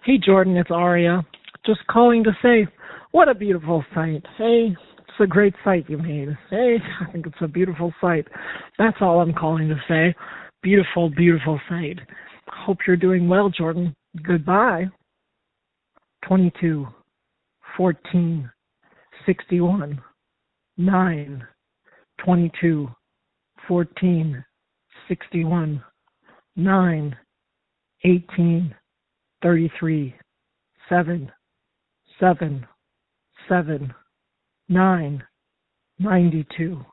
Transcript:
Hey Jordan, it's Aria. Just calling to say, what a beautiful site. Hey, it's a great site you made. Hey, I think it's a beautiful site. That's all I'm calling to say. Beautiful, beautiful site. Hope you're doing well, Jordan. Goodbye. 22, 14, 61, 9, 22, 14, 61, 9, 18, 33, 7, 7, 7, 9, 92.